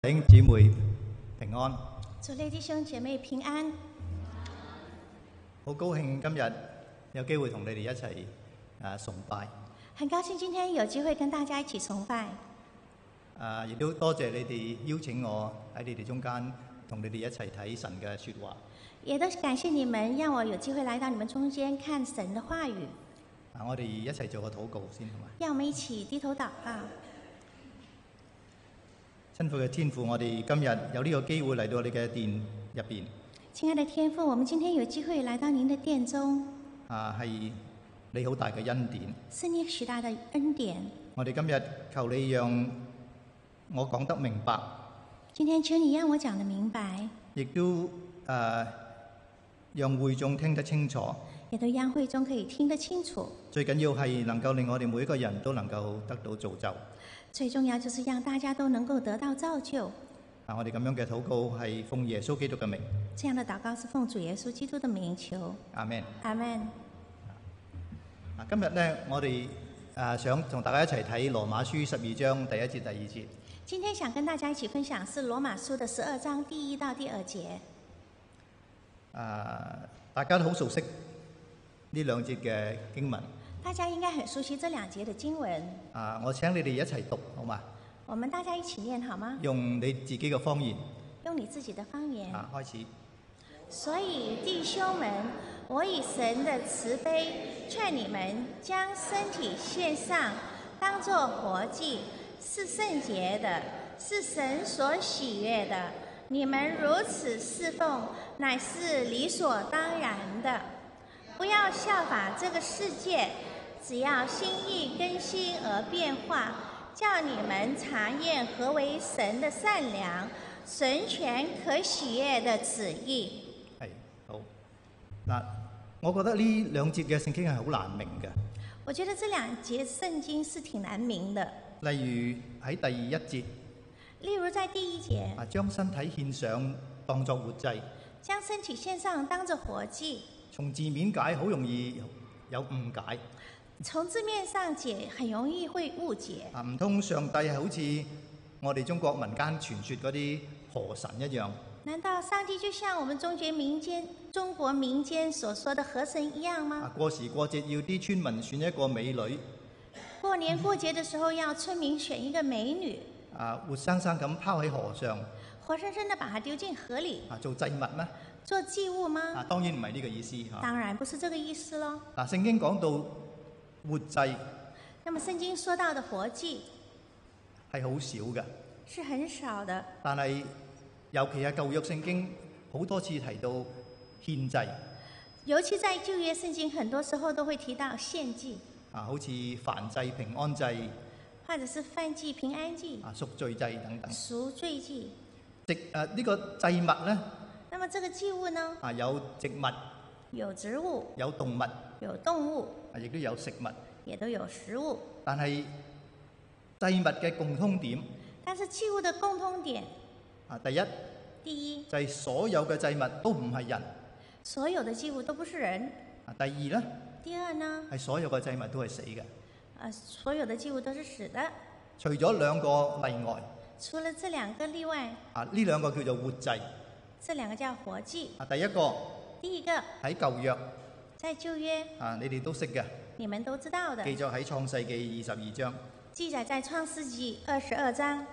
弟兄姊妹平安， 主內弟兄姐妹平安， 好高興今日有機會同你哋一齊崇拜。 很高興今天有機會跟大家一起崇拜。 亦都多謝你哋邀請我喺你哋中間同你哋一齊睇神嘅説話。 也都感謝你們，讓我有機會來到你們中間看神的話語。 我哋一齊做個禱告先，好嘛？ 讓我們一起低頭禱告。 親父嘅天父，我哋今日有呢個機會嚟到你嘅殿入邊。 親愛的天父，我們今天有機會來到您的殿中。 係你好大嘅恩典。 是你許大的恩典。 我哋今日求你讓我講得明白。 今天求你讓我講得明白。 亦都讓會眾聽得清楚。 也都讓會眾可以聽得清楚。 最緊要係能夠令我哋每一個人都能夠得到造就。 最重要就是讓大家都能夠得到造就。 我哋咁樣嘅禱告係奉耶穌基督嘅名。 這樣的禱告是奉主耶穌基督的名求。 阿們。 阿們。 今日呢，我哋想同大家一齊睇羅馬書12章第1節第2節。 今天想跟大家一起分享是羅馬書的12章第1到第2節。 大家都好熟悉呢兩節嘅經文。 大家應該很熟悉這兩節的經文。 我請你哋一齊讀，好嗎？ 我們大家一起念好嗎？ 用你自己嘅方言。 用你自己的方言。 開始。 所以弟兄們，我以神的慈悲勸你們，將身體獻上，當作活祭，是聖潔的，是神所喜悅的。你們如此侍奉，乃是理所當然的。不要效法這個世界，只要心意更新而變化，叫你們查驗何為神的善良、純全可喜悅的旨意。 係好嗱，我覺得呢兩節嘅聖經係好難明嘅。 我覺得這兩節聖經是挺難明的。 例如喺第1節。 例如在第1節。 將身體獻上當作活祭。 將身體獻上當作活祭。 從字面解好容易有誤解。 從字面上解很容易會誤解。 唔通上帝係好似我哋中國民間傳說嗰啲河神一樣？ 難道上帝就像我們中國民間所說的河神一樣嗎？ 過時過節要啲村民選一個美女。 過年過節的時候要村民選一個美女。 活生生咁拋喺河上。 活生生的把它丟進河裏。 做祭物咩？ 做祭物嗎？ 當然唔係呢個意思。 當然不是這個意思咯。 聖經講到活祭。 那麼聖經說到的活祭係好少嘅。 是很少的。 但係尤其係舊約聖經好多次提到獻祭。 尤其在舊約聖經很多時候都會提到獻祭。 好似燔祭、平安祭。 或者是燔祭、平安祭。 贖罪祭等等。 贖罪祭。 呢個祭物呢？ 那麼這個祭物呢？ 有植物。 有植物。 有動物。 有動物。 亦都有食物。 也都有食物。 但係祭物嘅共通點。 但是祭物的共通點。 第一。 第一。 就係所有嘅祭物都唔係人。 所有的祭物都不是人。 第二呢？ 第二呢？ 係所有嘅祭物都係死嘅。 所有的祭物都是死的。 除咗兩個例外。 除了這兩個例外。 呢兩個叫做活祭。 這兩個叫活祭。 第一個。 第一個。 喺舊約。 在舊約。 你哋都識嘅。 你們都知道的。 記載喺創世記22章。 記載在創世記22章。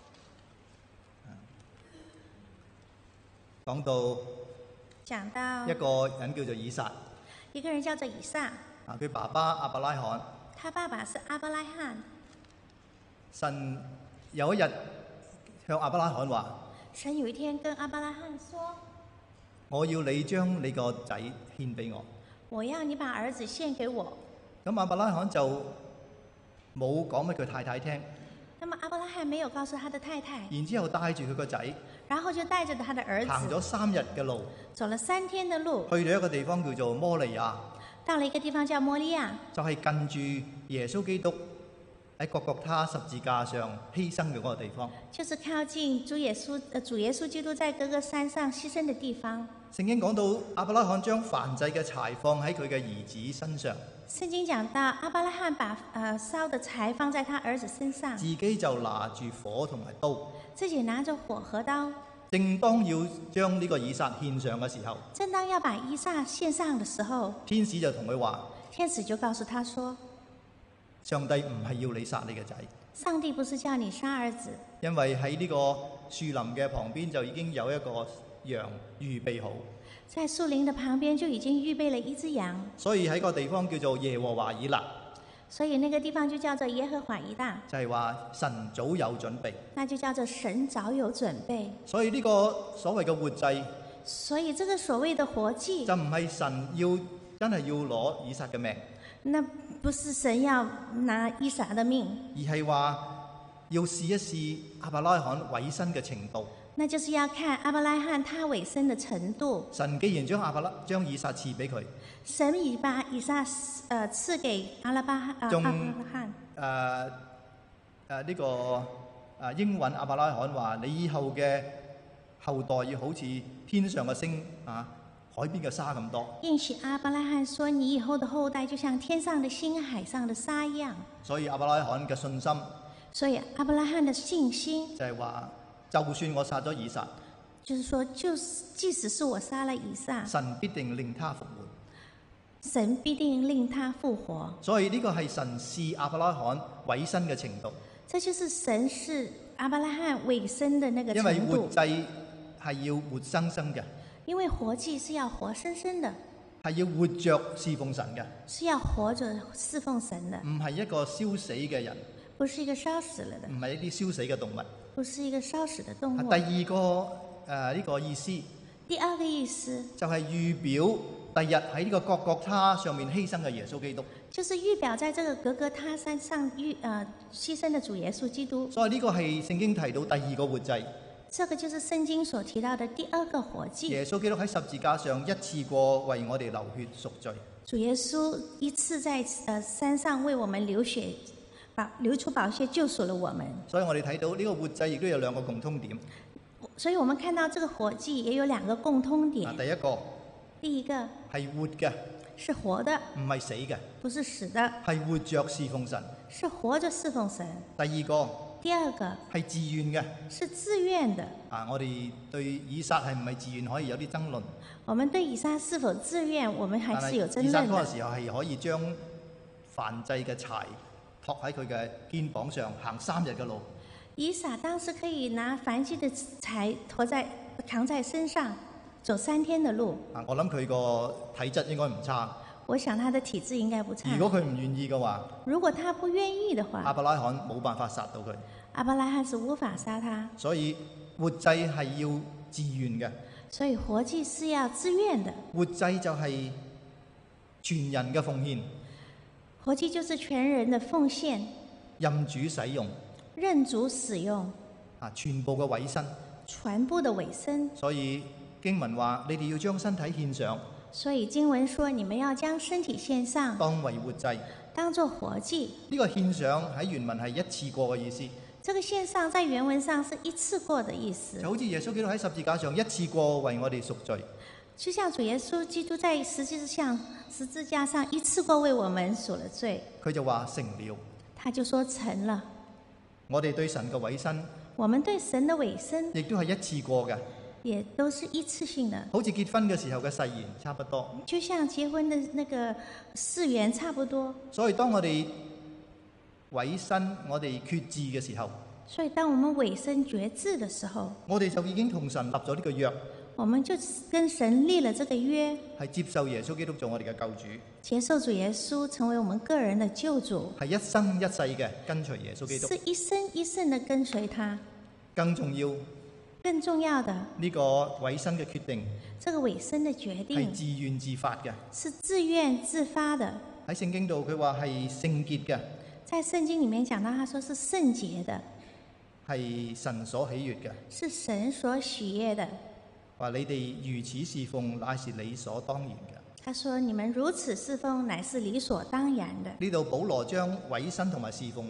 講到一個人叫做以撒。 一個人叫做以撒。 佢爸爸亞伯拉罕。 他爸爸是亞伯拉罕。 神有一日向亞伯拉罕話： 神有一天跟亞伯拉罕說： 我要你將你個仔獻俾我。 我要你把兒子獻給我。 咁亞伯拉罕就冇講俾佢太太聽。 那麼亞伯拉罕沒有告訴他的太太。 然之後帶住佢個仔。 然後就帶着他的兒子。 行咗3日嘅路。 走了3天的路。 去到一個地方叫做摩利亞。 到了一個地方叫摩利亞。 就係近住耶穌基督喺各各他十字架上犧牲嘅嗰個地方。 就是靠近主耶穌基督在各個山上犧牲的地方。 聖經講到亞伯拉罕將燔祭嘅柴放喺佢嘅兒子身上， 聖經講到亞伯拉罕把燒的柴放在他兒子身上， 自己就拿住火同埋刀， 自己拿着火和刀。 正當要將呢個以撒獻上嘅時候， 正當要把以撒獻上的時候， 天使就同佢話： 天使就告訴他說， 上帝唔係要你殺你嘅仔， 上帝不是叫你殺兒子， 因為喺呢個樹林嘅旁邊就已經有一個羊預備好， 在樹林的旁邊就已經預備了一隻羊， 所以喺個地方叫做耶和華以勒， 所以那個地方就叫做耶和華以勒， 就係話神早有準備。 那就叫做神早有準備。 所以呢個所謂嘅活祭， 所以這個所謂的活祭， 就唔係神真係要攞以撒嘅命， 那不是神要拿以撒的命， 而係話要試一試亞伯拉罕委身嘅程度。 那就是要看亞伯拉罕他委身的程度。 神既然將以撒賜俾佢， 神已把以撒賜給亞伯拉罕， 呢個應允亞伯拉罕話：你以後嘅後代要好似天上嘅星海邊嘅沙咁多。 應許亞伯拉罕說：你以後的後代就像天上的星、海上的沙一樣。 所以亞伯拉罕嘅信心， 所以亞伯拉罕的信心就係話，就算我殺咗以撒， 就是說，即使是我殺了以撒， 神必定令他復活。 神必定令他復活。 所以呢個係神視亞伯拉罕委身嘅程度。 這就是神視亞伯拉罕委身的那個程度。 因為活祭係要活生生嘅， 因為活祭是要活生生的， 係要活着侍奉神嘅， 是要活着侍奉神的， 唔係一個燒死嘅人， 不是一個燒死了的， 唔係一啲燒死嘅動物。 不是一個燒死的動物。 第二個呢個意思， 第二個意思就係預表第日喺呢個各各他上面犧牲嘅耶穌基督。 就是預表在這個各各他山上犧牲的主耶穌基督。 所以呢個係聖經提到第二個活祭。 這個就是聖經所提到的第二個活祭。 耶穌基督喺十字架上一次過為我哋流血贖罪。 主耶穌一次在山上為我們流出寶血救贖了我們。 所以我哋睇到呢個活祭亦都有兩個共通點。 所以我們看到這個活祭也有兩個共通點。第一個係活嘅， 是活的， 唔係死嘅， 不是死的， 係活着侍奉神。 是活着侍奉神。第二個係自願嘅， 是自願的。 我哋對以撒係唔係自願可以有啲爭論。 我們對以撒是否自願，我們還是有爭論的。 以撒嗰個時候係可以將燔祭嘅柴托喺佢嘅肩膀上行3日嘅路。 以撒當時可以拿燔祭的柴扛在身上走3天的路。 我諗佢個體質應該唔差。 我想他的體質應該不差。 如果佢唔願意嘅話， 如果他不願意的話， 亞伯拉罕冇辦法殺到佢。 亞伯拉罕是無法殺他。 所以活祭係要自願嘅。 所以活祭是要自願的。 活祭就係全人嘅奉獻。 活祭就是全人的奉獻， 任主使用。 任主使用。 全部嘅委身。 全部的委身。 所以經文話：你哋要將身體獻上。 所以經文說，你們要將身體獻上， 當為活祭， 當作活祭。 呢個獻上喺原文係一次過嘅意思。 這個獻上在原文上是一次過的意思。 就好似耶穌基督喺十字架上一次過為我哋贖罪。 就像主耶穌基督在十字架上一次過為我們贖了罪。 佢就話成了。 他就說成了。 我哋對神嘅委身， 我們對神的委身， 亦都係一次過嘅。 也都是一次性的， 好似結婚嘅時候嘅誓言差不多， 就像結婚的那個誓言差不多。 所以當我哋委身、我哋決志嘅時候， 所以當我們委身決志的時候， 我哋就已經同神立咗呢個約， 我們就跟神立了這個約， 係接受耶穌基督做我哋嘅救主， 接受主耶穌成為我們個人的救主， 係一生一世嘅跟隨耶穌基督， 是一生一世的跟隨他。更重要的呢個委身嘅決定， 這個委身的決定係自願自發嘅， 是自願自發的。 喺聖經度佢話係聖潔嘅， 在聖經裡面講到，他說是聖潔的， 係神所喜悅嘅， 是神所喜悅的。 話你哋如此侍奉，乃是理所當然嘅。 他說：你們如此侍奉，乃是理所當然的。 呢度保羅將委身同埋侍奉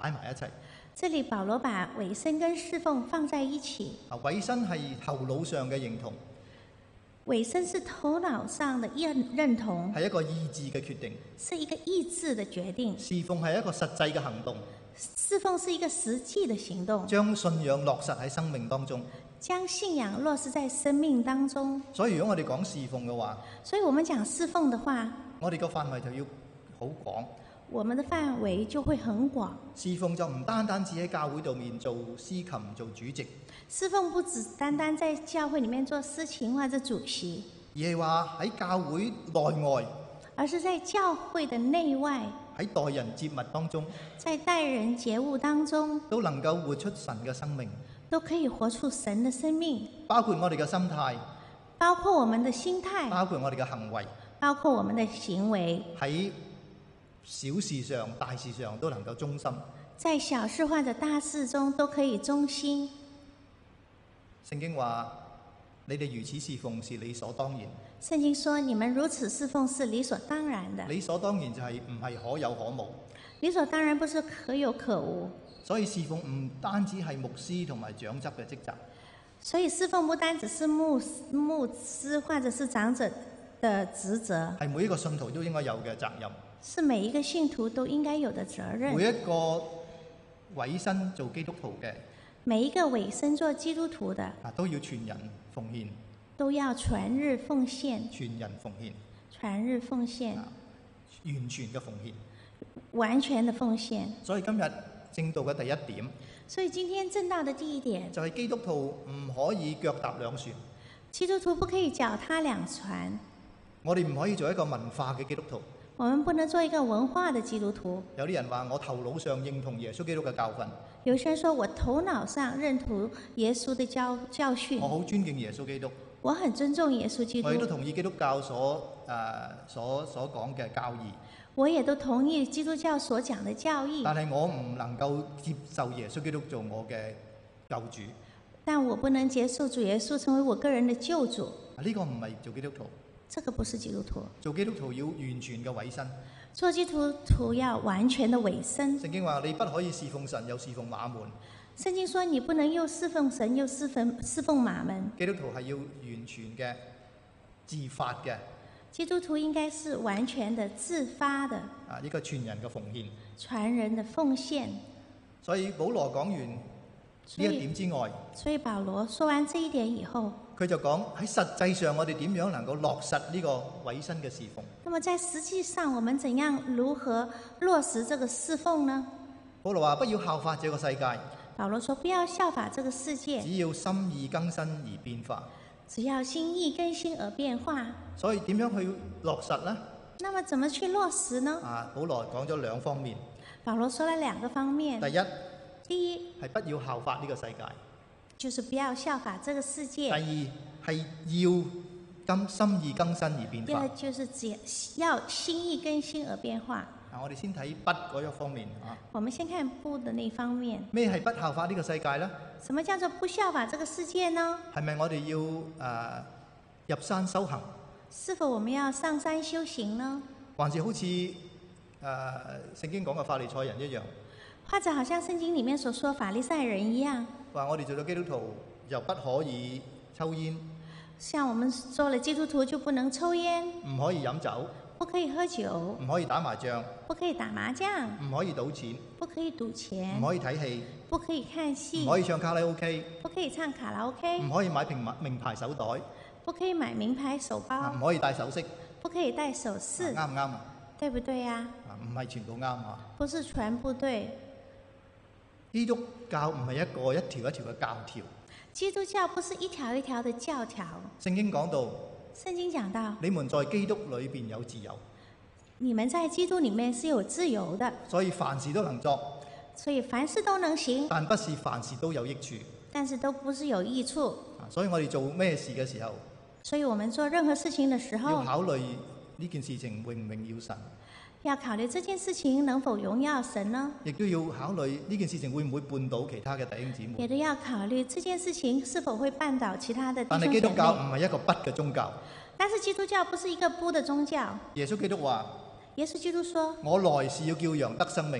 擺埋一齊。 这里保罗把委身跟侍奉放在一起， 委身係頭腦上嘅認同， 委身是头脑上的认同， 係一個意志嘅決定。 是一个意志的决定。 侍奉係一個實際嘅行動， 侍奉是一个实际的行动， 將信仰落實喺生命當中。 将信仰落实在生命当中。 所以如果我哋講侍奉嘅話， 所以我们讲侍奉的话， 我哋個範圍就要好廣。 我们的范围就会很广。 侍奉就唔單單只喺教會度面做司琴做主席， 侍奉不只单单在教会里面做司琴或者主席， 而係話喺教會內外， 而是在教会的内外， 喺待人接物當中， 在待人接物当中， 都能夠活出神嘅生命， 都可以活出神的生命， 包括我哋嘅心態， 包括我们的心态， 包括我哋嘅行為， 包括我们的行为， 喺小事上、大事上都能夠忠心。 在小事或者大事中都可以忠心。 聖經話：你哋如此侍奉是理所當然。 圣经说：“你们如此侍奉是理所當然的。 理所當然就係唔係可有可無。 理所當然不是可有可無。 所以侍奉唔單止係牧師同埋長執嘅職責， 所以侍奉不單只是牧師或者是長者的職責， 係每一個信徒都應該有嘅責任。 是每一個信徒都應該有的責任。 每一個委身做基督徒嘅， 每一個委身做基督徒的， 都要全人奉獻， 都要全日奉獻， 全人奉獻， 全日奉獻， 完全嘅奉獻， 完全的奉獻。 所以今日正道嘅第一點， 所以今天正道的第一點， 就係基督徒唔可以腳踏兩船。 基督徒不可以腳踏兩船。 我哋唔可以做一個文化嘅基督徒。 我們不能做一個文化的基督徒。 有啲人話我頭腦上認同耶穌基督嘅教訓， 有些人說我頭腦上認同耶穌的教訓， 我好尊敬耶穌基督， 我很尊重耶穌基督， 我亦都同意基督教所講嘅教義， 我也都同意基督教所講的教義， 但係我唔能夠接受耶穌基督做我嘅救主。 但我不能接受主耶穌成為我個人的救主。 呢個唔係做基督徒。 這個不是基督徒。 做基督徒要完全嘅委身。 做基督徒要完全的委身。 聖經話你不可以侍奉神又侍奉馬門。 聖經說你不能又侍奉神又侍奉馬門。 基督徒係要完全嘅自發嘅。 基督徒應該是完全的自發的。 呢個全人嘅奉獻。 全人的奉獻。 所以保羅講完呢一點之外， 所以保羅說完這一點以後， 佢就講喺實際上我哋點樣能夠落實呢個委身嘅侍奉。 那麼在實際上我們怎樣如何落實這個侍奉呢？ 保羅話不要效法這個世界。 保羅說不要效法這個世界， 只要心意更新而變化。 只要心意更新而變化。 所以點樣去落實呢？ 那麼怎麼去落實呢？ 保羅講咗兩方面。 保羅說了兩個方面。第一係不要效法呢個世界， 就是不要效法這個世界。 第二係要心意更新而變化。 第二就是要心意更新而變化。 我哋先睇不嗰一方面。 我們先看不的那方面。 咩係不效法呢個世界呢？ 什麼叫做不效法這個世界呢？ 係咪我哋要入山修行？ 是否我們要上山修行呢？ 還是好似聖經講嘅法利賽人一樣？ 或者好像聖經裡面所說法利賽人一樣， 話我哋做咗基督徒又不可以抽煙， 像我們做了基督徒就不能抽煙， 唔可以飲酒， 不可以喝酒， 唔可以打麻將， 不可以打麻將， 唔可以賭錢， 不可以賭錢， 唔可以睇戲， 不可以看戲， 唔可以唱卡拉 OK， 不可以唱卡拉 OK， 唔可以買名牌手袋， 不可以買名牌手包， 唔可以戴首飾， 不可以戴首飾， 啱唔啱啊？ 對不對呀？ 唔係全部啱啊！ 不是全部對。 基督教唔係一個一條一條嘅教條。 基督教不是一條一條的教條。 聖經講到， 聖經講到， 你們在基督裏邊有自由。 你們在基督裡面是有自由的。 所以凡事都能作。 所以凡事都能行。 但不是凡事都有益處。 但是都不是有益處。 所以我哋做咩事嘅時候， 所以我們做任何事情的時候， 要考慮呢件事情榮唔榮耀神。 要考慮這件事情能否榮耀神呢？ 亦都要考慮呢件事情會唔會絆倒其他嘅弟兄姊妹。 也都要考慮這件事情是否會絆倒其他的弟兄姐妹。 但係基督教唔係一個不嘅宗教。 但是基督教不是一個不的宗教。 耶穌基督話： 耶穌基督說： 我來是要叫羊得生命。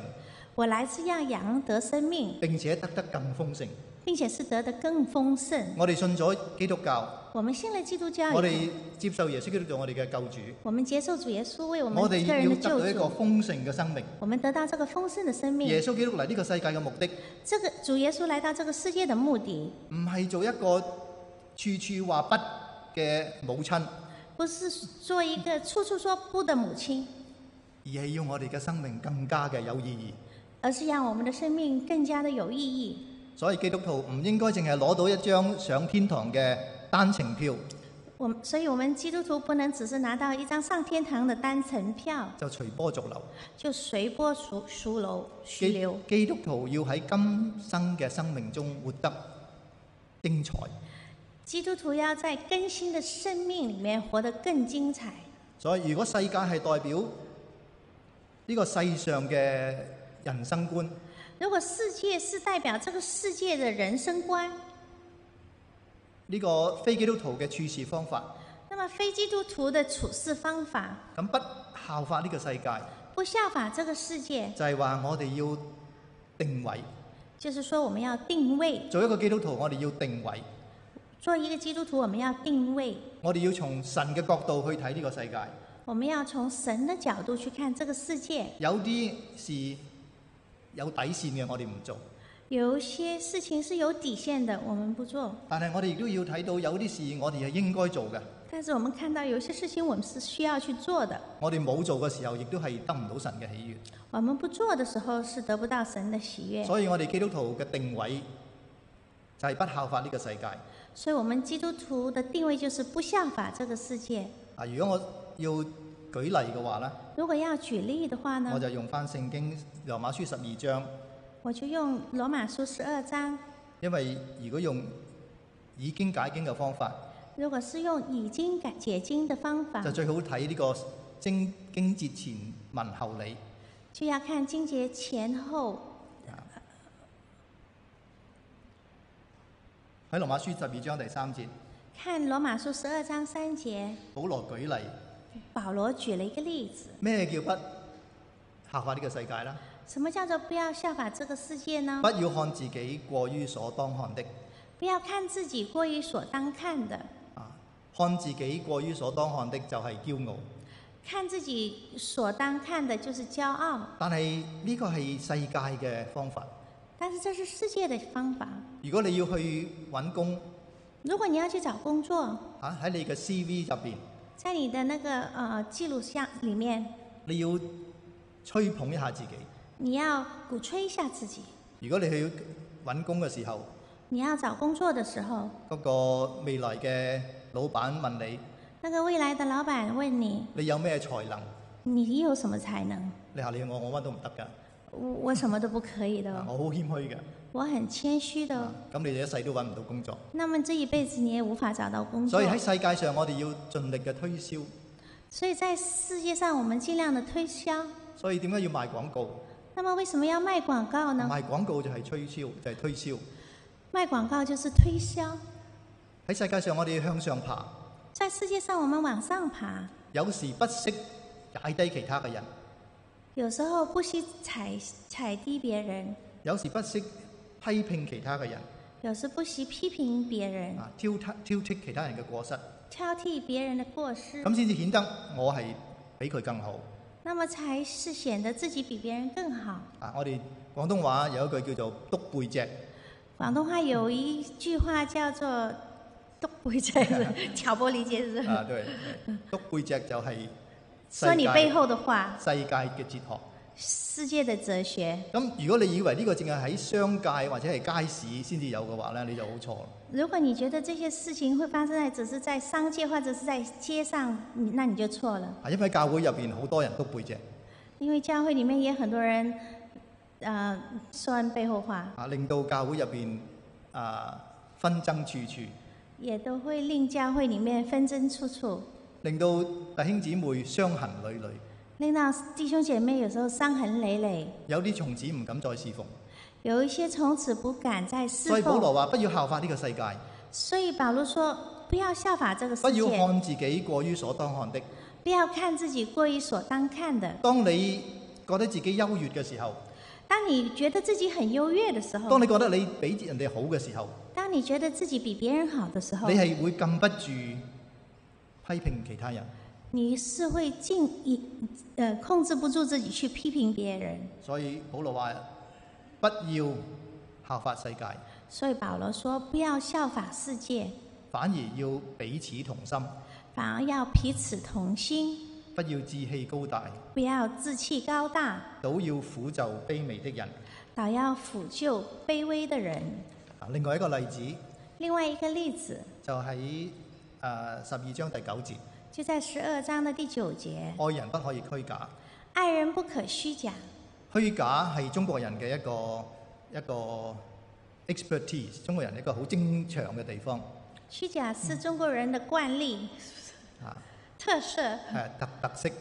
我來是要羊得生命， 並且得更豐盛。 並且是得的更豐盛。 我哋信咗基督教， 我們信了基督教以後， 我哋接受耶穌基督做我哋嘅救主， 我們接受主耶穌為我們我哋個人的救要得到一個主， 豐盛嘅生命。 我們得到這個豐盛的生命。 耶穌基督嚟呢個世界嘅目的， 這個主耶穌來到這個世界的目的， 唔係做一個處處話不嘅母親， 不是做一個處處說不的母親， 而係要我哋嘅生命更加嘅有意義。 而是讓我們的生命更加的有意義。 所以基督徒唔應該淨係攞到一張上天堂嘅單程票， 所以我們基督徒不能只是拿到一張上天堂的單程票， 就隨波逐流。 就隨波逐流。 基督徒要喺今生嘅生命中活得精彩。 基督徒要在更新的生命裡面活得更精彩。 所以如果世界係代表呢個世上嘅人生觀， 如果世界是代表這個世界的人生觀， 呢個非基督徒嘅處事方法， 那麼非基督徒的處事方法， 咁不效法呢個世界， 不效法這個世界， 就係話我哋要定位。 就是說我們要定位。 做一個基督徒，我哋要定位。 做一個基督徒，我們要定位。 我哋要從神嘅角度去睇呢個世界。 我們要從神的角度去看這個世界。 有啲事有底線嘅，我哋唔做。 有些事情是有底線的，我們不做。 但係我哋亦都要睇到有啲事我哋係應該做嘅。 但是我們看到有些事情我們是需要去做的。 我哋冇做嘅時候，亦都係得唔到神嘅喜悅。 我們不做的時候是得不到神的喜悅。 所以我哋基督徒嘅定位就係不效法呢個世界。 所以我們基督徒的定位就是不效法這個世界。 如果我要舉例嘅話呢， 如果要舉例的話呢， 我就用翻聖經羅馬書12章。 我就用羅馬書12章。 因為如果用以經解經嘅方法， 如果是用以經解經的方法， 就最好睇呢個經節前文後理。 就要看經節前後。 喺羅馬書12章第3節， 看羅馬書12章3節， 保羅舉例。 保羅舉了一個例子。 咩叫不效法呢個世界啦？ 什麼叫做不要效法這個世界呢？ 不要看自己過於所當看的。 不要看自己過於所當看的。 看自己過於所當看的就係驕傲。 看自己所當看的就是驕傲。 但係呢個係世界嘅方法。 但是這是世界的方法。 如果你要去揾工， 如果你要去找工作， 喺你嘅 CV 入邊， 在你的那個記錄箱裡面， 你要吹捧一下自己。 你要鼓吹一下自己。 如果你去揾工嘅時候， 你要找工作的時候， 嗰個未來嘅老闆問你， 那個未來的老闆問你， 你有咩才能？ 你有什麼才能？ 你話我乜都唔得㗎。 我什麼都不可以的。 我好謙虛嘅。 我很謙虛的。 咁你哋一世都揾唔到工作。 那麼這一輩子你也無法找到工作。 所以喺世界上，我哋要盡力嘅推銷。 所以在世界上，我們盡量的推銷。 所以點解要賣廣告？ 那麼為什麼要賣廣告呢？ 賣廣告就係推銷，就係推銷。 賣廣告就是推銷。 喺世界上，我哋要向上爬。 在世界上，我們往上爬。 有時不惜踩低其他嘅人。 有時候不惜踩低別人。 有時不惜批評其他嘅人。 有時不惜批評別人。 挑剔其他人嘅過失。 挑剔別人的過失。 咁先至顯得我係比佢更好。 那麼才是顯得自己比別人更好。 我哋廣東話有一句叫做篤背脊。 廣東話有一句話叫做篤背脊，挑撥離間是吧？ 對，篤背脊就係說你背後的話。 世界嘅哲學。 世界的哲學。 咁如果你以為呢個淨係喺商界或者係街市先至有嘅話咧，你就好錯。 如果你覺得這些事情會發生只是在商界或者是在街上，那你就錯了。 因為教會入邊好多人篤背脊。 因為教會裡面也很多人，說人背後話。 令到教會入邊紛爭處處。 也都會令教會裡面紛爭處處。令到弟兄姊妹傷痕累累。 令到弟兄姐妹有時候傷痕累累。 有啲從此唔敢再侍奉。 有一些從此不敢再侍奉。 所以保羅話不要效法呢個世界。 所以保羅說不要效法這個世界。 不要看自己過於所當看的。 不要看自己過於所當看的。 當你覺得自己優越嘅時候， 當你覺得自己很優越的時候， 當你覺得你比人哋好嘅時候， 當你覺得自己比別人好的時候， 你係會禁不住批評其他人。 你是會控制不住自己去批評別人。 所以保羅話不要效法世界， 所以保羅說不要效法世界， 反而要彼此同心， 反而要彼此同心， 不要志氣高大， 不要志氣高大， 倒要俯就卑微的人。 倒要俯就卑微的人。 另外一個例子另外一個例子就喺12章第9節， 就在12章的第9節， 愛人不可以虛假。 愛人不可虛假。 虛假係中國人嘅一個 expertise， 中國人一個好精長嘅地方。 虛假是中國人的慣例、特色、 特色。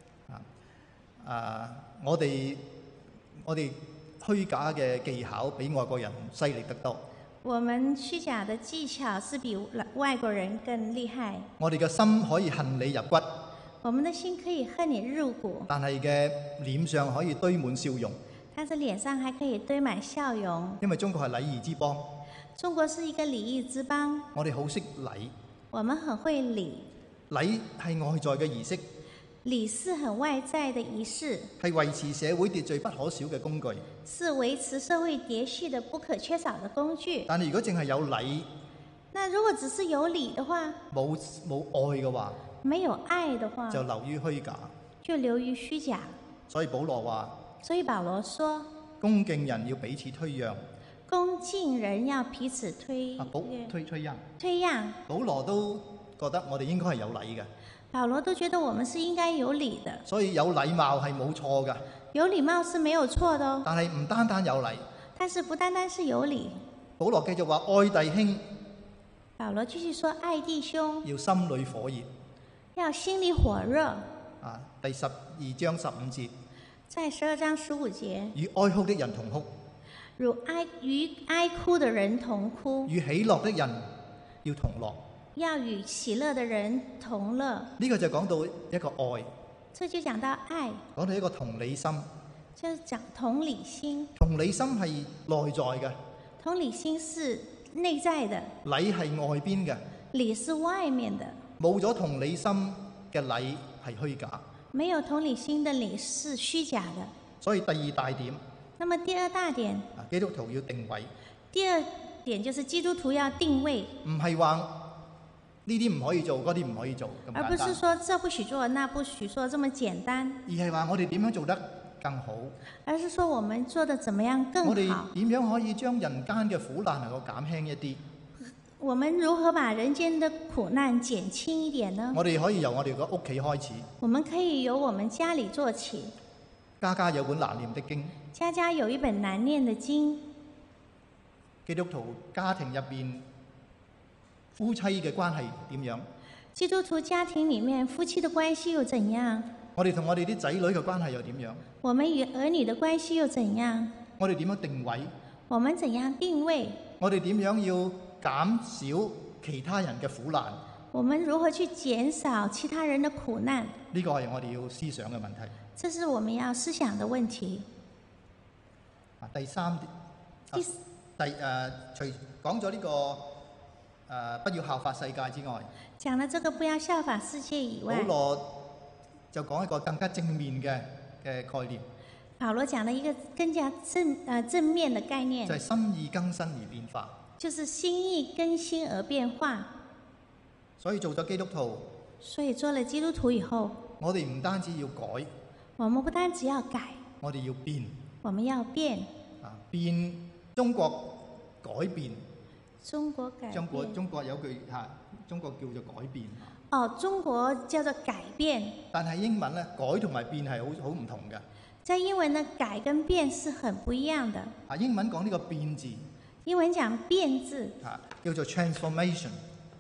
我哋虛假嘅技巧比外國人犀利得多。 我們虛假的技巧是比外國人更厲害。 我哋嘅心可以恨你入骨， 我們的心可以恨你入骨， 但係嘅臉上可以堆滿笑容。 但是臉上還可以堆滿笑容。 因為中國係禮儀之邦， 中國是一個禮儀之邦， 我哋好識禮。 我們很會禮。 禮係外在嘅儀式， 禮是很外在的儀式， 係維持社會秩序不可少嘅工具。 是維持社會秩序的不可缺少的工具。 但係如果淨係有禮， 那如果只是有禮的話， 冇愛嘅話， 沒有愛的話， 就流於虛假， 就流於虛假。 所以保羅話， 所以保羅說， 恭敬人要彼此推讓。 恭敬人要彼此推讓。 保羅都覺得我哋應該係有禮嘅。 保羅都覺得我們是應該有禮的。 所以有禮貌係冇錯嘅。 有禮貌是沒有錯的哦。 但係唔單單有禮。 但是不單單是有禮。 保羅繼續話愛弟兄。 保羅繼續說愛弟兄。 要心裏火熱。 要心裏火熱。 第12章15節。 在12章15節。 與哀哭的人同哭。 與哀哭的人同哭。 與喜樂的人要同樂。 要與喜樂的人同樂。 呢個就講到一個愛。 這就講到愛。 講到一個同理心。 就是講同理心。 同理心係內在嘅。 同理心是內在的。 禮係外邊嘅。 禮是外面的。 冇咗同理心嘅禮係虛假。 沒有同理心的禮是虛假的。 所以第二大點。 那麼第二大點。 基督徒要定位。 第二點就是基督徒要定位。 唔係話呢啲唔可以做，嗰啲唔可以做咁簡單。 而不是說這不許做，那不許做這麼簡單。 而係話我哋點樣做得更好。 而是說我們做得怎麼樣更好。 我哋點樣可以將人間嘅苦難能夠減輕一啲？ 我們如何把人間的苦難減輕一點呢？ 我哋可以由我哋個屋企開始。 我們可以由我們家裏做起。 家家有本難念的經。 家家有一本難念的經。 基督徒家庭入邊夫妻嘅關係點樣？ 基督徒家庭裏面夫妻的關係又怎樣？ 我哋同我哋啲仔女嘅關係又點樣？ 我們與兒女的關係又怎樣？ 我哋點樣定位？ 我們怎樣定位？ 我哋點樣要減少其他人嘅苦難？ 我們如何去減少其他人的苦難？ 呢個係我哋要思想嘅問題。 這是我們要思想的問題。 第三點，除講咗呢個不要效法世界之外， 講了這個不要效法世界以外， 保羅就講一個更加正面嘅概念。 保羅講了一個更加正面的概念， 就係心意更新而變化。 就是心意更新而變化。 所以做咗基督徒， 所以做了基督徒以後， 我哋唔單止要改， 我們不單止要改， 我哋要變。 我們要變。 變，中國改變。 中國改變。 中國有句中國叫做改變。 中國叫做改變。 但係英文咧，改同埋變係好唔同嘅。 在英文呢，改跟變是很不一樣的。 英文講呢個變字。 英文講變字。 叫做 transformation。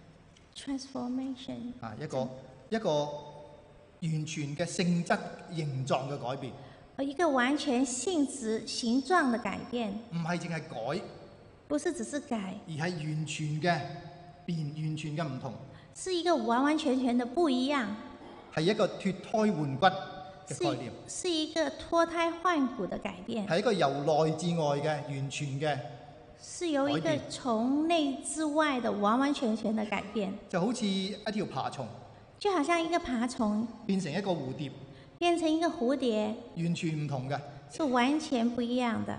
transformation。 一個完全嘅性質、形狀嘅改變。 一個完全性質、形狀的改變。 唔係淨係改。 不是只是改。 而係完全嘅變，完全嘅唔同。 是一個完完全全的不一樣。 係一個脫胎換骨。 嘅概念， 是一個脫胎換骨的改變， 係一個由內至外嘅完全嘅， 是由一個從內至外的完完全全的改變， 就好似一條爬蟲就好像一個爬蟲變成一個蝴蝶， 變成一個蝴蝶， 完全唔同嘅， 是完全不一樣的，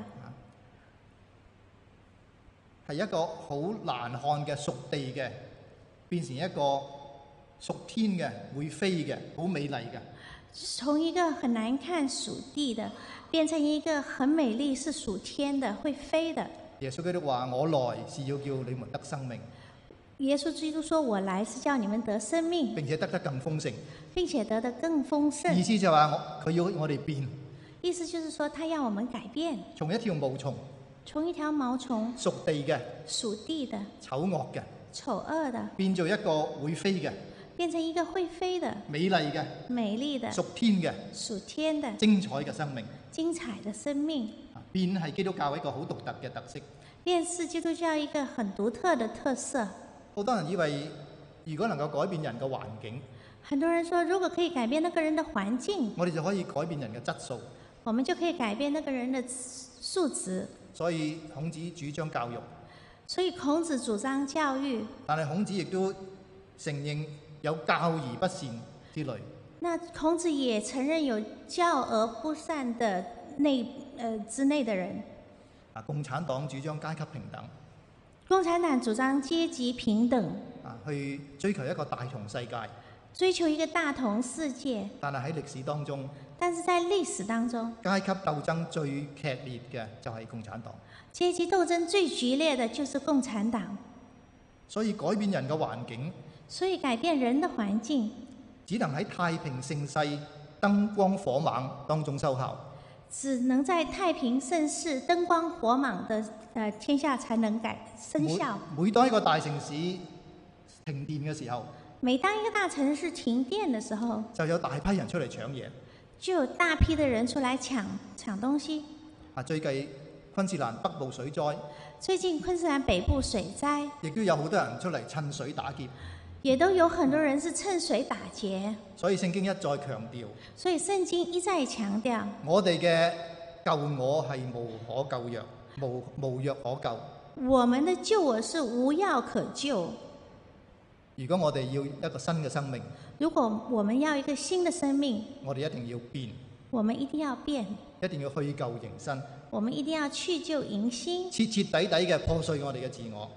係一個好難看嘅屬地嘅，變成一個屬天嘅會飛嘅，好美麗嘅。 從一個很難看屬地的，變成一個很美麗是屬天的會飛的。 耶穌基督話：我來是要叫你們得生命， 耶穌基督說：我來是叫你們得生命， 並且得更豐盛。 並且得得更豐盛。 意思就係話佢要我哋變， 意思就是說，他要我們改變， 從一條毛蟲、 從一條毛蟲、 屬地嘅、 屬地的、 醜惡嘅， 醜惡的， 變做一個會飛嘅、 變成一個會飛的、 美麗嘅、 美麗的、 屬天嘅、 屬天的、 精彩嘅生命。 精彩的生命。 變係基督教一個好獨特嘅特色。 變是基督教一個很獨特的特色。 好多人以為，如果能夠改變人嘅環境， 很多人說，如果可以改變那個人的環境， 我哋就可以改變人嘅質素。 我們就可以改變那個人的素質。 所以孔子主張教育， 所以孔子主張教育， 但係孔子亦都承認有教而不善之類。 那孔子也承認有教而不善的之內的人。 共產黨主張階級平等， 共產黨主張階級平等， 去追求一個大同世界， 追求一個大同世界。 但係喺歷史當中， 但是在歷史當中， 階級鬥爭最劇烈嘅就係共產黨。 階級鬥爭最劇烈的就是共產黨。 所以改變人嘅環境， 所以改變人的環境， 只能喺太平盛世、燈光火猛當中收效。 只能在太平盛世、燈光火猛的天下才能生效。 每當一個大城市停電嘅時候， 每當一個大城市停電的時候， 就有大批人出嚟搶嘢， 就有大批的人出來搶東西。 最近昆士蘭北部水災， 最近昆士蘭北部水災， 亦都有好多人出嚟趁水打劫， 也都有很多人是趁水打劫。 所以聖經一再強調， 所以聖經一再強調，我哋嘅救我係無可救藥，無藥可救。 我們的救我是無藥可救。 如果我哋要一個新嘅生命， 如果我們要一個新的生命， 我哋一定要變， 我們一定要變， 一定要去舊迎新， 我們一定要去舊迎新， 徹徹底底嘅破碎我哋嘅自我，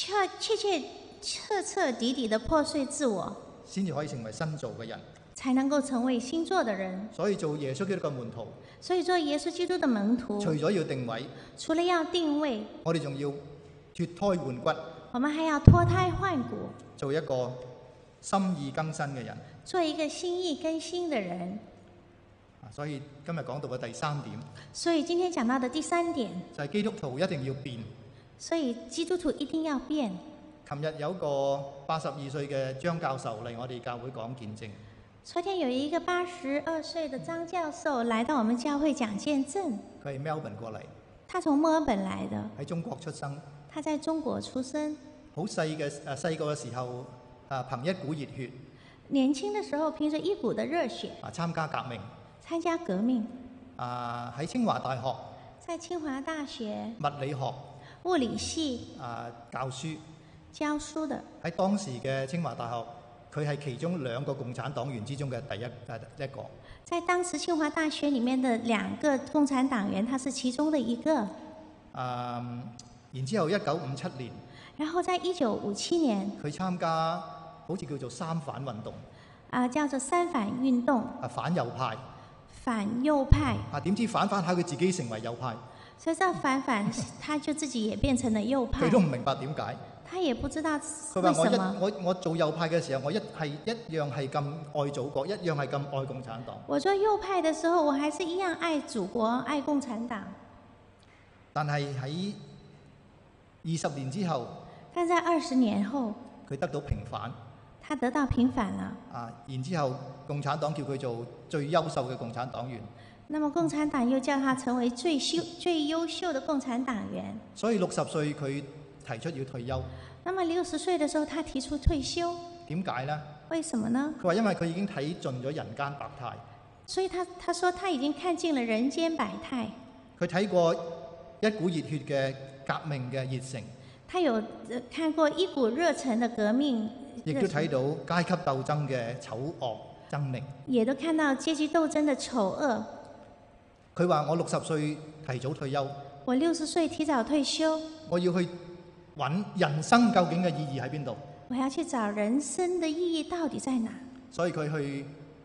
徹底底的破碎自我， 先至可以成為新造嘅人， 才能夠成為新造的人。 所以做耶穌基督嘅門徒， 所以做耶穌基督的門徒， 除咗要定位， 除了要定位， 我哋仲要脫胎換骨， 我們還要脫胎換骨， 做一個心意更新嘅人， 做一個心意更新的人。 所以今日講到嘅第三點， 所以今天講到的第三點， 就係基督徒一定要變。 所以基督徒一定要變。 琴日有個82歲嘅張教授嚟我哋教會講見證。 昨天有一個82歲的張教授來到我們教會講見證。 佢係 Melbourne 過嚟， 他從墨爾本來的， 喺中國出生。 他在中國出生。 好細個嘅時候，憑一股熱血。 年輕的時候憑着一股的熱血， 參加革命。 參加革命。 喺清華大學。 在清華大學。 物理學。 物理系。 教書。 教書的。 喺當時嘅清華大學，佢係其中2個共產黨員之中嘅第一個。 在當時清華大學裡面的2個共產黨員，他是其中的一個。 然之後1957年。 然後在1957年， 佢參加好似叫做三反運動。 叫做三反運動。 反右派。 反右派。 點知反下佢自己成為右派。 所以這反，他就自己也變成了右派。 佢都唔明白點解。 他也不知道為什麼。 佢話我做右派嘅時候，我一樣係咁愛祖國，一樣係咁愛共產黨。 我做右派嘅時候，我還是一樣愛祖國、愛共產黨。 但係喺20年之後， 但在20年後， 佢得到平反。 他得到平反了。 然之後共產黨叫佢做最優秀嘅共產黨員。 那麼共產黨又叫他成為最優秀的共產黨員。所以 60歲佢提出要退休。 那麼60歲的時候，他提出退休。 點解呢？ 為什麼呢？ 佢話因為佢已經睇盡咗人間百態。 所以他說他已經看盡了人間百態， 佢睇過一股熱血嘅革命嘅熱誠， 他有看過一股熱忱的革命， 亦都睇到階級鬥爭嘅醜惡猙獰。 也都看到階級鬥爭的醜惡。 佢話：我60歲提早退休， 我60歲提早退休， 我要去揾人生究竟嘅意義喺邊度。 我要去找人生的意義到底在哪。 所以佢去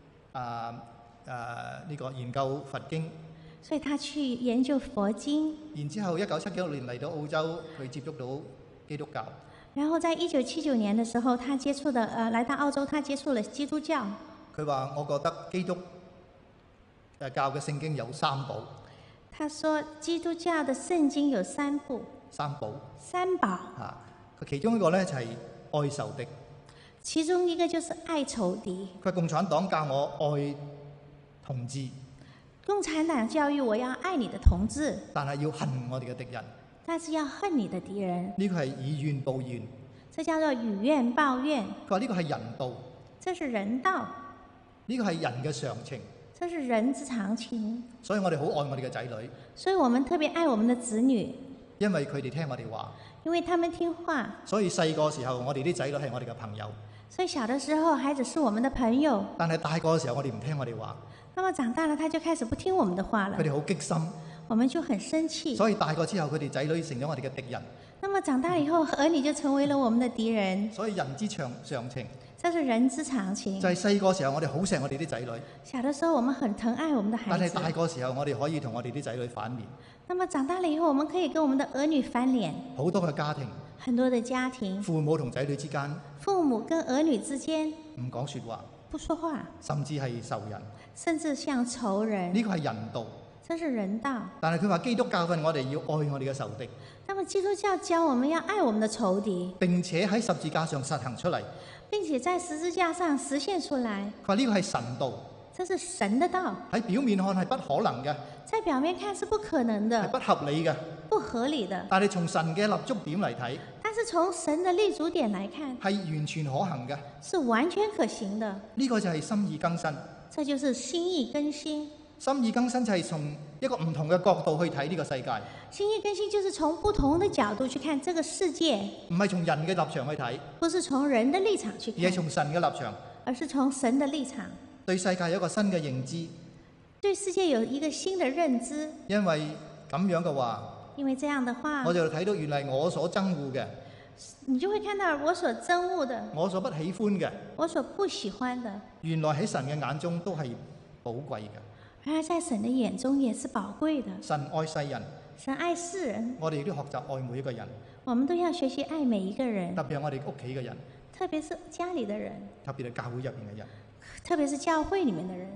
呢個研究佛經， 所以他去研究佛經。 然之後1979年嚟到澳洲，佢接觸到基督教。 然後在1979年的時候，他接觸的來到澳洲，他接觸了基督教。 佢話：我覺得基督教嘅聖經有3寶。 他說基督教的聖經有3部。 三寶。 三寶。 佢其中一個咧就係愛仇敵。 其中一個就是愛仇敵。 佢共產黨教我愛同志。 共產黨教育我要愛你的同志， 但係要恨我哋嘅敵人。 但是要恨你的敵人。 呢個係以怨報怨。 這叫做以怨報怨。 佢話呢個係人道。 這是人道。 呢個係人嘅常情。 這是人之常情。 所以我哋好愛我哋嘅仔女。 所以我們特別愛我們的子女。 因為佢哋聽我哋話。 因為他們聽話。 所以細個時候我哋啲仔女係我哋嘅朋友。 所以小的時候孩子是我們的朋友。 但係大個嘅時候我哋唔聽我哋話。 那麼長大了他就開始不聽我們的話了。 佢哋好激心。 我們就很生氣。 所以大個之後佢哋仔女成咗我哋嘅敵人。 那麼長大以後兒女就成為了我們的敵人。 所以人之常情。 這是人之常情。 就係細個時候我哋好錫我哋啲仔女。 小的時候我們很疼愛我們的孩子。 但係大個時候我哋可以同我哋啲仔女反面。 那麼長大了以後我們可以跟我們的兒女翻臉。 好多嘅家庭。 很多的家庭。 父母同仔女之間。 父母跟兒女之間。 唔講說話。 不說話。 甚至係仇人。 甚至像仇人。 呢個係人道。 這是人道。 但係佢話基督教訓我哋要愛我哋嘅仇敵。 那麼基督教教我們要愛我們的仇敵。 並且喺十字架上實行出嚟。 並且在十字架上實現出來。 佢話呢個係神道。 這是神的道。 喺表面看係不可能嘅。 在表面看是不可能的。 係不合理嘅。 不合理的。 但係從神嘅立足點嚟睇。 但是從神的立足點來看。 係完全可行嘅。 是完全可行的。 呢個就係心意更新。 這就是心意更新。 心意更新就係從一個唔同嘅角度去睇呢個世界。 心意更新就是從不同的角度去看這個世界。 唔係從人嘅立場去睇。 不是從人的立場去看。 而係從神嘅立場。 而是從神的立場。 對世界有一個新嘅認知。 對世界有一個新的認知。 因為咁樣嘅話。 因為這樣的話。 我就睇到原來我所憎惡嘅。 你就會看到我所憎惡的。 我所不喜歡嘅。 我所不喜歡的。 原來喺神嘅眼中都係寶貴嘅。 然而在神的眼中也是寶貴的。 神愛世人。 神愛世人。 我哋亦都學習愛每一個人。 我們都要學習愛每一個人。 特別係我哋屋企嘅人。 特別是家裏的人。 特別係教會入邊嘅人。 特別是教會裏面的人。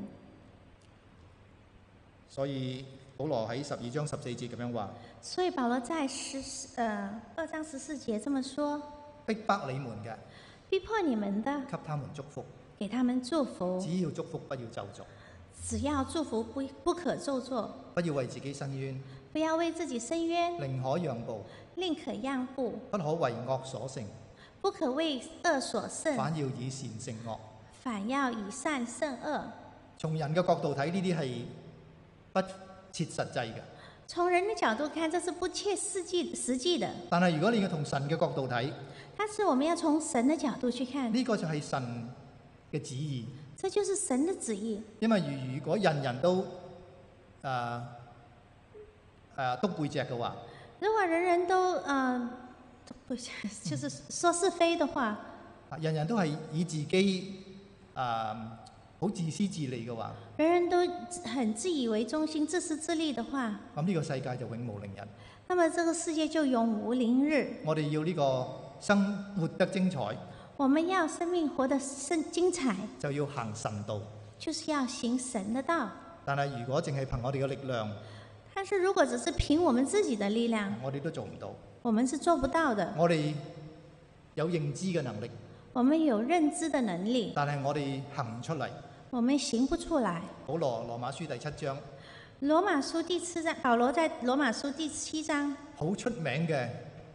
所以保羅喺12章14節咁樣話。 所以保羅在2章14節這麼說。 逼迫你們嘅。 逼迫你們的。 給他們祝福。 給他們祝福。 只要祝福，不要咒詛。 只要祝福，不可咒詛。 不要為自己申冤。 不要為自己申冤。 寧可讓步。 寧可讓步。 不可為惡所勝。 不可為惡所勝。 反要以善勝惡。 反要以善勝惡。 從人嘅角度睇，呢啲係不切實際嘅。 從人的角度看，這是不切實際的。但係如果你要從神嘅角度睇， 但是我們要從神的角度去看， 呢個就係神嘅旨意。 這就是神的旨意。因為如果人人都篤背脊嘅話， 如果人人都就是說是非的話， 人人都係以自己好自私自利嘅話， 人人都很自以為中心、自私自利的話， 咁呢個世界就永無寧日。 那麼這個世界就永無寧日。 我哋要呢個生活得精彩。 我們要生命活得精彩， 就要行神道， 就是要行神的道。 但係如果淨係憑我哋嘅力量， 但是如果只是憑我們自己的力量， 我哋都做唔到。 我們是做不到的。 我哋有認知嘅能力， 我們有認知的能力， 但係我哋行唔出嚟。 我們行不出來。 保羅羅馬書第7章， 羅馬書第7章，保羅在羅馬書第7章好出名嘅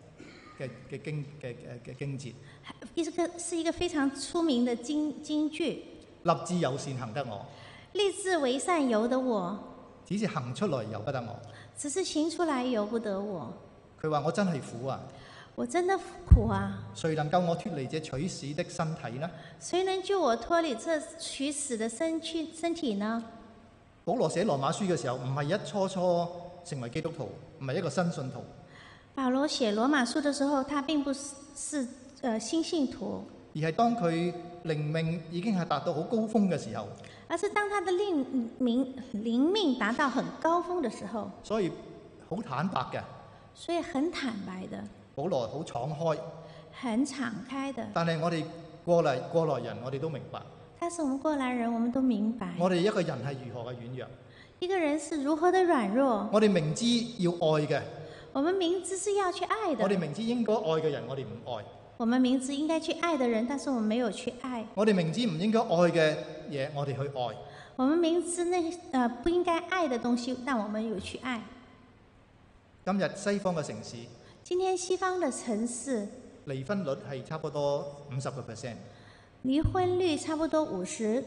經節， 是一個非常出名的經句。 立志有善行得我， 立志為善由得我， 只是行出來由不得我。 只是行出來由不得我。 佢話我真係苦啊！ 我真的苦啊！ 誰能救我脱離這取死的身體呢？ 誰能救我脱離這取死的身體呢？ 保羅寫羅馬書嘅時候，唔係一初成為基督徒，唔係一個新信徒。 保羅寫羅馬書的時候，他並不是新信徒， 而係當佢靈命已經係達到好高峰嘅時候， 而是當他的靈命達到很高峰的時候， 所以好坦白嘅。 所以很坦白的， 保羅好敞開， 很敞開的。 但係我哋過來人，我哋都明白。 但是我們過來人，我們都明白， 我哋一個人係如何嘅軟弱， 一個人是如何的軟弱。 我哋明知要愛嘅， 我們明知是要去愛的， 我哋明知應該愛嘅人，我哋唔愛。 我們明知應該去愛的人，但是我們沒有去愛。 我哋明知唔應該愛嘅嘢，我哋去愛。 我們明知不應該愛的東西，但我們有去愛。 今日西方嘅城市， 今天西方的城市離婚率係差不多50%， 離婚率差不多50%。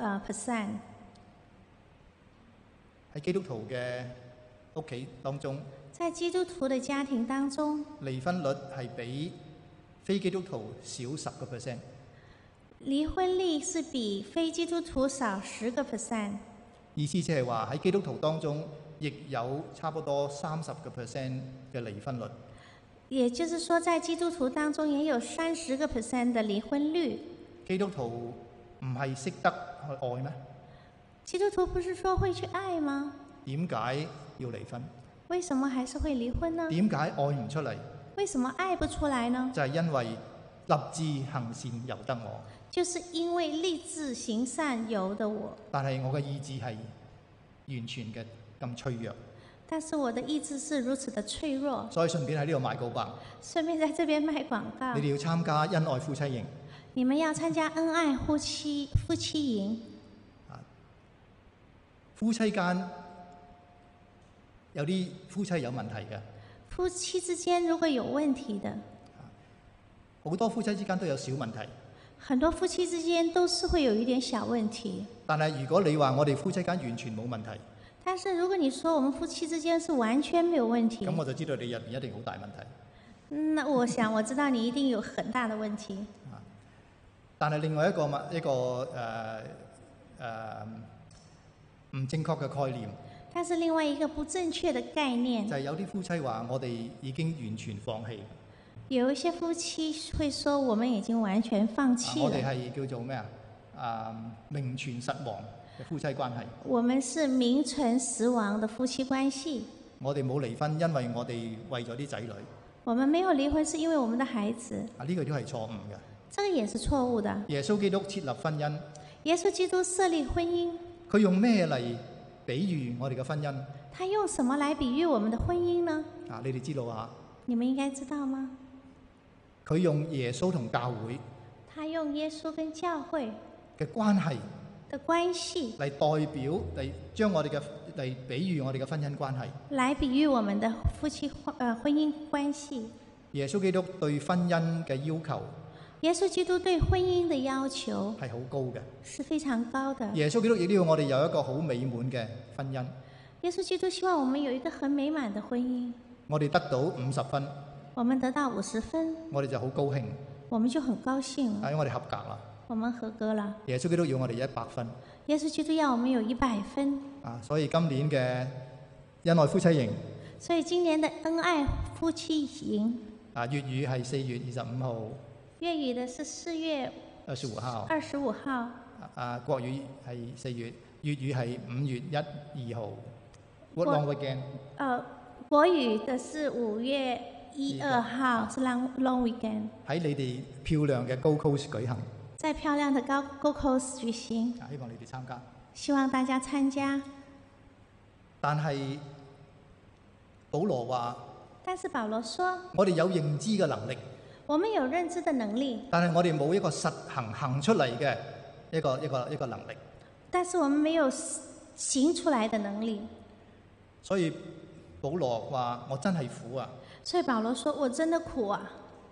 喺基督徒嘅屋企當中， 在基督徒的家庭當中， 離婚率係比非基督徒少10%。 離婚率是比非基督徒少10%。 意思即係話喺基督徒當中，亦有差不多30% 嘅離婚率。 也就是說，在基督徒當中也有30% 的離婚率。 基督徒唔係識得去愛咩？ 基督徒不是說會去愛嗎？ 點解要離婚？ 為什麼還是會離婚呢？ 點解愛唔出嚟？ 為什麼愛不出來呢？ 就係因為立志行善由得我。 就是因為立志行善由得我。 但係我嘅意志係完全嘅咁脆弱。 但是我的意志是如此的脆弱。 所以順便喺呢度賣告白。 順便在這邊賣廣告。 你哋要參加恩愛夫妻營。 你們要參加恩愛夫妻營。 夫妻間有啲夫妻有問題嘅。 夫妻之間如果有問題的， 好多夫妻之間都有小問題。 很多夫妻之間都是會有一點小問題。 但係如果你話我哋夫妻間完全冇問題， 但是如果你說我們夫妻之間是完全沒有問題， 咁我就知道你入邊一定好大問題。 那我想我知道你一定有很大的問題。 但係另外一個唔正確嘅概念。 但是另外一個不正確的概念， 就係有啲夫妻話我哋已經完全放棄。 有一些夫妻會說我們已經完全放棄了。 我哋係叫做咩名存實亡嘅夫妻關係。我們是名存實亡的夫妻關係。 我哋冇離婚，因為我哋為咗啲仔女。 我們沒有離婚，是因為我們的孩子。 呢個都係錯誤嘅。 這個也是錯誤的。 耶穌基督設立婚姻。 耶穌基督設立婚姻。 佢用咩嚟比喻我哋嘅婚姻？ 他用什麼來比喻我們的婚姻呢？ 你哋知道啊？ 你們應該知道嗎？ 佢用耶穌同教會。 他用耶穌跟教會嘅關係的關係嚟代表嚟將我哋嘅嚟比喻我哋嘅婚姻關係。 來比喻我們的婚姻關係。 耶穌基督對婚姻嘅要求。 耶穌基督對婚姻的要求係好高嘅， 是非常高的。 耶穌基督亦都要我哋有一個好美滿嘅婚姻。 耶穌基督希望我們有一個很美滿的婚姻。 我哋得到50分， 我們得到50分， 我哋就好高興， 我們就很高興， 因為我哋合格啦。 我們合格了。 耶穌基督要我哋100分， 耶穌基督要我們有100分。 所以今年嘅恩愛夫妻營， 所以今年的恩愛夫妻營， 粵語係4月25號。 粵語的是4月 25號。 25號。 國語係4月，粵語係5月1、2號。What long weekend？ 國語的是5月1、2號，是 long weekend。 喺你哋漂亮嘅 Gold Coast 舉行。 在漂亮的Gold Coast 舉行。 希望你哋參加。 希望大家參加。 但係保羅話， 但是保羅說， 我哋有認知嘅能力。 我們有認知的能力， 但係我哋冇一個實行出嚟嘅一個能力。 但是我們沒有行出來的能力。 所以保羅話：我真係苦啊！ 所以保羅說：我真的苦啊！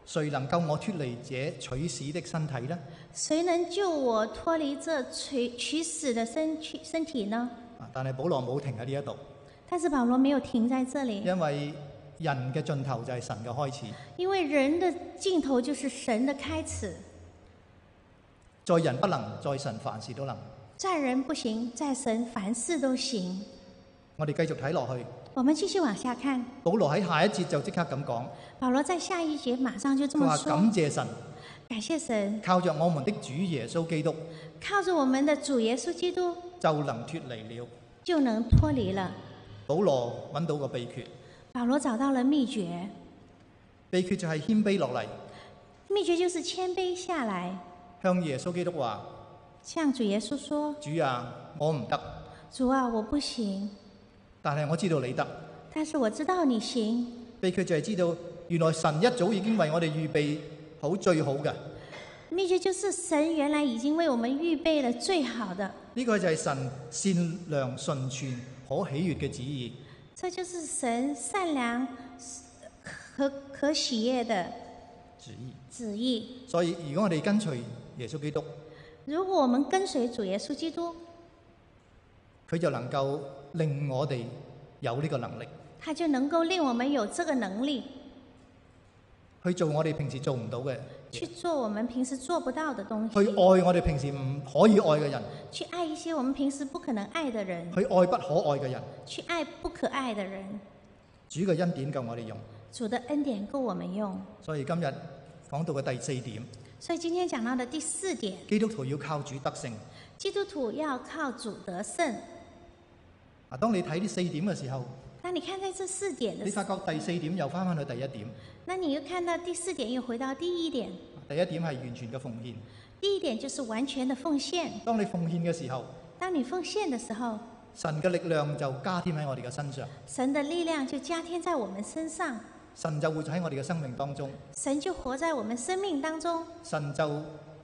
誰能救我脱離這取死的身體呢？ 誰能救我脱離這取死的身體呢？ 但係保羅冇停喺呢一度， 但是保羅沒有停在這裡， 因為人嘅盡頭就係神嘅開始。 因為人的盡頭就是神的開始。 在人不能，在神凡事都能。 在人不行，在神凡事都行。 我哋繼續睇落去。 我們繼續往下看。 保羅喺下一節就即刻咁講。 保羅在下一節馬上就這麼說。 佢話感謝神， 感謝神， 靠着我們的主耶穌基督， 靠着我們的主耶穌基督就能脱離了。 就能脱離了。 保羅揾到個秘訣。 保羅找到了秘訣。 秘訣就係謙卑落嚟。 秘訣就是謙卑下來， 向耶穌基督話， 向主耶穌說： 主啊，我唔得。 主啊，我不行。 但係我知道你得。 但是我知道你行。 秘訣就係知道，原來神一早已經為我哋預備好最好嘅。 秘訣就是神原來已經為我們預備了最好的。 呢個就係神善良純全可喜悅嘅旨意。 這就是神善良可喜悅的旨意。 所以如果我哋跟隨耶穌基督， 如果我們跟隨主耶穌基督， 佢就能夠令我哋有呢個能力， 他就能夠令我們有這個能力去做我哋平時做唔到嘅， 去做我們平時做不到的東西， 去愛我哋平時唔可以愛嘅人， 去愛一些我們平時不可能愛的人， 去愛不可愛嘅人， 去愛不可愛的人。 主嘅恩典夠我哋用， 主的恩典夠我們用。 所以今日講到嘅第四點， 所以今天講到的第四點， 基督徒要靠主得勝。 基督徒要靠主得勝。 當你睇呢四點嘅時候， 當你看在這四點的你時候， 發覺第四點又翻去第一點。 那你又看到第四點又回到第一點。 第一點係完全嘅奉獻。 第一點就是完全的奉獻。 當你奉獻嘅時候， 當你奉獻的時候， 神嘅力量就加添喺我哋嘅身上。 神的力量就加添在我們身上。 神就活喺我哋嘅生命當中。 神就活在我們生命當中。 神就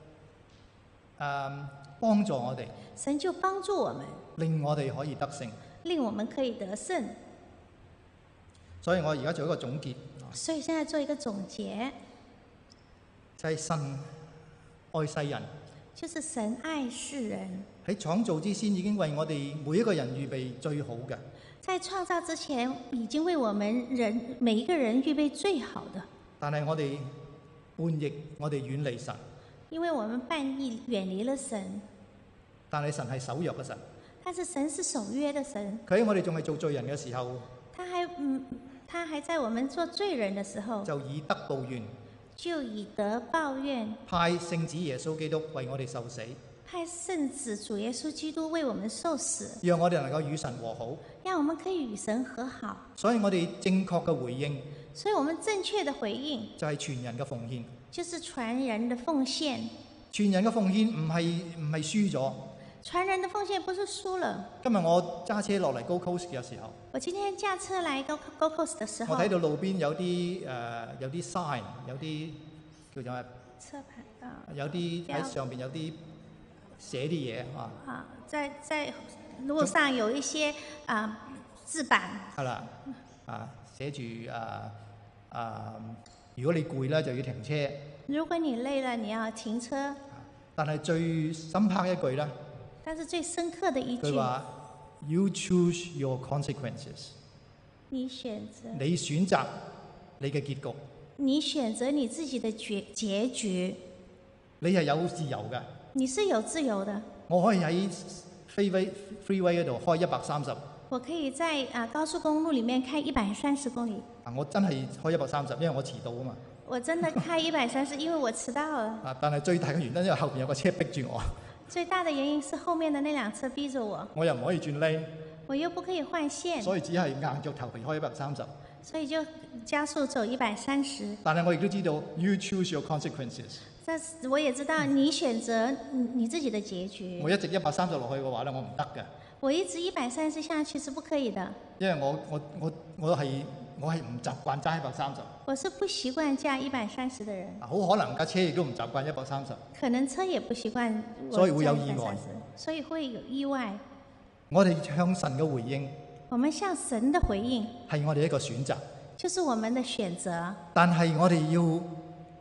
幫助我哋。 神就幫助我們， 令我哋可以得勝。 令我們可以得勝。 所以我而家做一個總結。 所以現在做一個總結， 就係神愛世人。 就是神愛世人。 喺創造之先已經為我哋每一個人預備最好嘅。 在創造之前已經為我們每一個人預備最好的。 但係我哋叛逆，我哋遠離神。 因為我們叛逆遠離了神。 但係神係守約嘅神。 但是神是守約的神。 佢喺我哋仲係做罪人嘅時候， 他還在我們做罪人的時候， 就以德報怨， 就以德報怨， 派聖子耶穌基督為我哋受死， 派聖子主耶穌基督為我們受死， 讓我哋能夠與神和好， 讓我們可以與神和好。 所以我哋正確嘅回應， 所以我們正確的回應就係全人嘅奉獻， 就是全人的奉獻。 全人嘅奉獻唔係輸咗。 全人的奉獻不是輸了。 今日我揸車落嚟 Gold Coast 嘅時候， 我今天駕車來 Gold Coast 的時候， 我睇到路邊有啲sign， 有啲叫做咩？ 車牌啊， 有啲喺上邊有啲寫啲嘢啊。 啊，在路上有一些字板。 係啦，寫住如果你攰咧就要停車。 如果你累了，你要停車。 但係最深刻一句咧。 但是最深刻的一句， 佢話 You choose your consequences。 你選擇。 你選擇你嘅結局。 你選擇你自己的結局。 你係有自由嘅。 你是有自由的。 我可以喺 freeway 嗰度開130。 我可以在高速公路裡面開130公里。 我真係開130，因為我遲到啊嘛。 我真的開130，因為我遲到了。 但係最大嘅原因因為後邊有個車逼住我。 最大的原因是後面的那輛車逼着我。 我又唔可以轉 lane。 我又不可以換線。所以只係硬着頭皮開130。 所以就加速走130。 但係我亦都知道 You choose your consequences。 但是我也知道你選擇你自己的結局。 我一直130落去嘅話咧，我唔得嘅。 我一直130下去是不可以的。因為我係唔習慣揸130。 我是不習慣駕130的人。 好可能架車亦都唔習慣130。 可能車也不習慣。 所以會有意外。 所以會有意外。 我哋向神嘅回應。 我們向神的回應。 係我哋一個選擇。 就是我們的選擇。 但係我哋要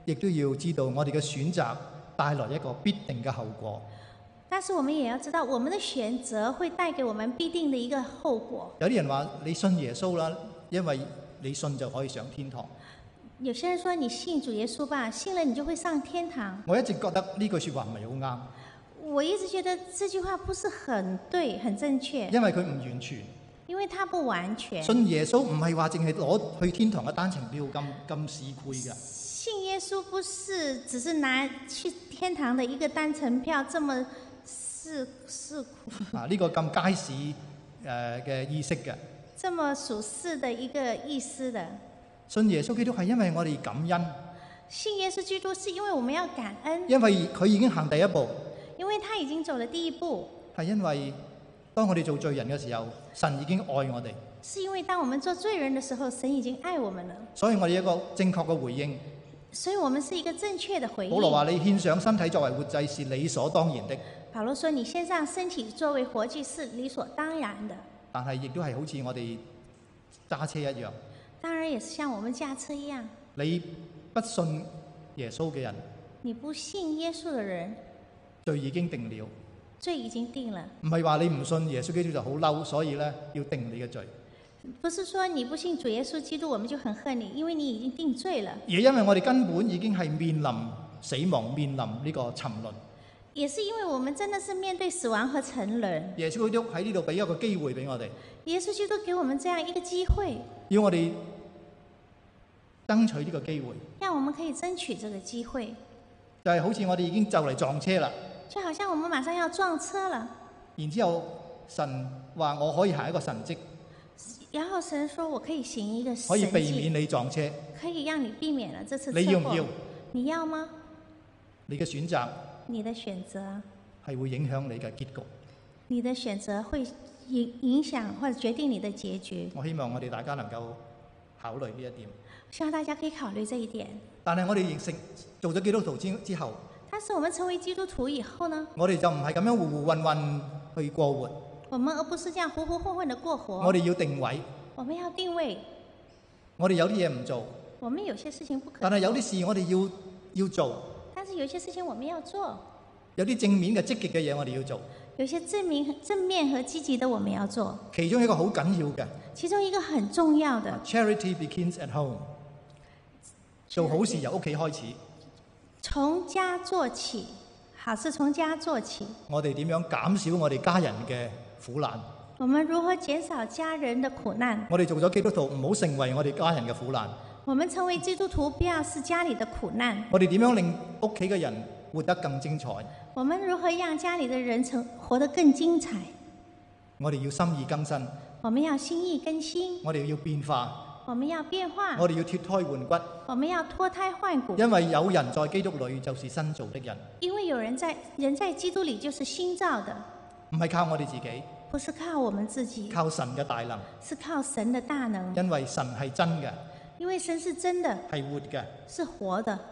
亦都要知道我哋嘅選擇帶來一個必定嘅後果。 但是我們也要知道，我們的選擇會帶給我們必定的一個後果。 有啲人話你信耶穌啦，因為你信就可以上天堂。 有些人說你信主耶穌吧，信了你就會上天堂。 我一直覺得呢句說話唔係好啱， 我一直覺得這句話不是很對、很正確， 因為佢唔完全。 因為它不完全。 信耶穌唔係話淨係攞去天堂嘅單程票咁市儈㗎。 信耶穌不是只是拿去天堂的一個單程票這麼市儈啊，呢個咁街市嘅意識嘅。 這麼屬世的一個意思的。 信耶穌基督係因為我哋感恩， 信耶穌基督是因為我們要感恩， 因為佢已經行第一步， 因為他已經走了第一步。 係因為當我哋做罪人嘅時候，神已經愛我哋， 是因為當我們做罪人的時候，神已經愛我們了， 所以我哋一個正確嘅回應。 所以我們是一個正確的回應。 保羅話：你獻上身體作為活祭是理所當然的。 保羅說：你獻上身體作為活祭是理所當然的。 但係亦都係好似我哋揸車一樣， 當然也是像我們駕車一樣。 你不信耶穌嘅人， 你不信耶穌的人， 罪已經定了。 罪已經定了。 唔係話你唔信耶穌基督就好嬲，所以咧要定你嘅罪。 不是說你不信主耶穌基督，我們就很恨你，因為你已經定罪了。 而因為我哋根本已經係面臨死亡，面臨呢個沉淪。 也是因為我們真的是面對死亡和沉淪。 耶穌基督喺呢度俾一個機會俾我哋。 耶穌基督給我們這樣一個機會， 要我哋爭取呢個機會。 讓我們可以爭取這個機會。 就係好似我哋已經就嚟撞車啦， 就好像我們馬上要撞車了。 然之後神話我可以行一個神蹟， 然後神說我可以行一個神蹟， 可以避免你撞車。 可以讓你避免了這次車禍。 你要唔要？ 你要嗎？ 你嘅選擇你的選擇係會影響你嘅結局。 你的選擇會影響或者決定你的結局。 我希望我哋大家能夠考慮呢一點。 希望大家可以考慮這一點。 但係我哋認識做咗基督徒之後， 但是我們成為基督徒以後呢？ 我哋就唔係咁樣糊糊混混去過活。 我們而不是這樣糊糊混混的過活。 我哋要定位。 我們要定位。 我哋有啲嘢唔做。 我們有些事情不可。 但係有啲事我哋要做。 但是有些事情我們要做。 有啲正面嘅積極嘅嘢我哋要做。 有些正面和積極的我們要做。 其中一個好緊要嘅。 其中一個很重要的。 Charity begins at home。做好事由屋企開始。 從家做起，好事從家做起。 我哋點樣減少我哋家人嘅苦難？ 我們如何減少家人的苦難？ 我哋做咗基督徒，唔好成為我哋家人嘅苦難。 我們成為基督徒，不要是家裏的苦難。 我哋點樣令屋企嘅人活得更精彩？ 我們如何讓家裏的人活得更精彩？ 我哋要心意更新。 我們要心意更新。 我哋要變化。 我們要變化。 我哋要脫胎換骨。 我們要脫胎換骨。 因為有人在基督裏就是新造的人。 因為有人在基督裏就是新造的。 唔係靠我哋自己。 不是靠我們自己。 靠神嘅大能。 是靠神的大能。 因為神係真嘅。 因為神是真的。 係活嘅。 是活的。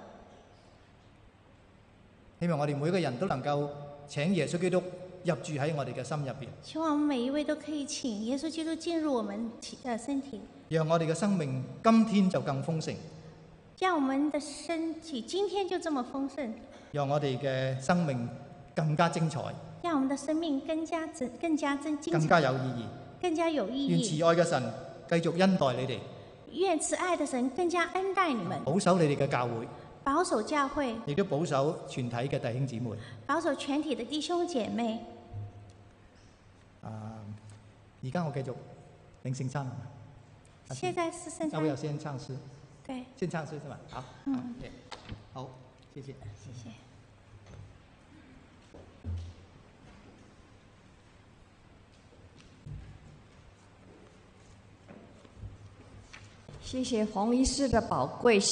希望我哋每一個人都能夠請耶穌基督入住喺我哋嘅心入邊。 希望我們每一位都可以請耶穌基督進入我們的身體。讓我哋嘅生命今天就更豐盛。 讓我們的身體今天就這麼豐盛。 讓我哋嘅生命更加精彩。 讓我們的生命更加精彩。 更加有意義。 更加有意義。 願慈愛嘅神繼續恩待你哋。 願慈愛的神更加恩待你們。 保守你哋嘅教會。 保守教會。亦都保守全體嘅弟兄姊妹。 保守全體的弟兄姐妹。 而家我繼續領聖餐。 現在是聖餐。 要不要先唱詩？ 對。 先唱詩是吧？好。好，謝謝。 謝謝。 謝謝洪醫師的寶貴